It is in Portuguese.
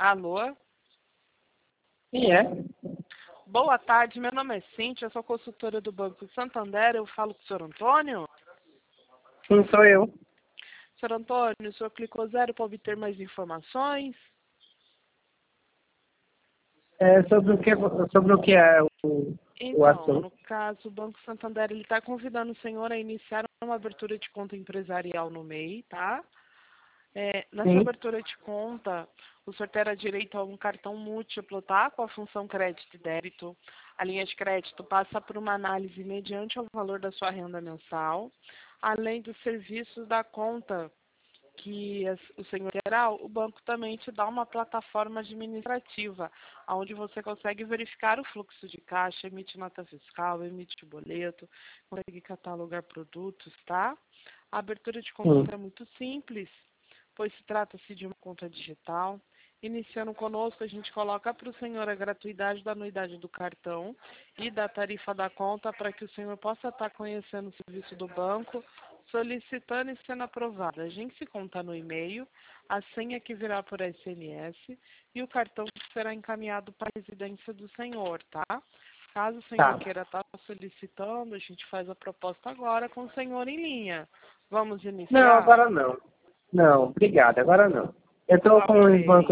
Alô? Quem é? Boa tarde, meu nome é Cíntia, eu sou consultora do Banco Santander, eu falo com o senhor Antônio. Sim, sou eu. Senhor Antônio, o senhor clicou 0 para obter mais informações? Sobre o que é o Então, no assunto? caso, o Banco Santander está convidando o senhor a iniciar uma abertura de conta empresarial no MEI, tá? Nessa Sim. abertura de conta, o senhor terá direito a um cartão múltiplo, tá? Com a função crédito e débito. A linha de crédito passa por uma análise mediante ao valor da sua renda mensal, além dos serviços da conta que o senhor terá, o banco também te dá uma plataforma administrativa, onde você consegue verificar o fluxo de caixa, emite nota fiscal, emite boleto, consegue catalogar produtos, tá? A abertura de Sim. conta é muito simples, pois se trata-se de uma conta digital. Iniciando conosco, a gente coloca para o senhor a gratuidade da anuidade do cartão e da tarifa da conta para que o senhor possa estar conhecendo o serviço do banco, solicitando e sendo aprovado. A gente se conta no e-mail, a senha que virá por SMS e o cartão será encaminhado para a residência do senhor, tá? Caso o senhor Tá. queira estar solicitando, a gente faz a proposta agora com o senhor em linha. Vamos Não, iniciar? agora não. Não, obrigado, agora não. Eu estou com os bancos Ok.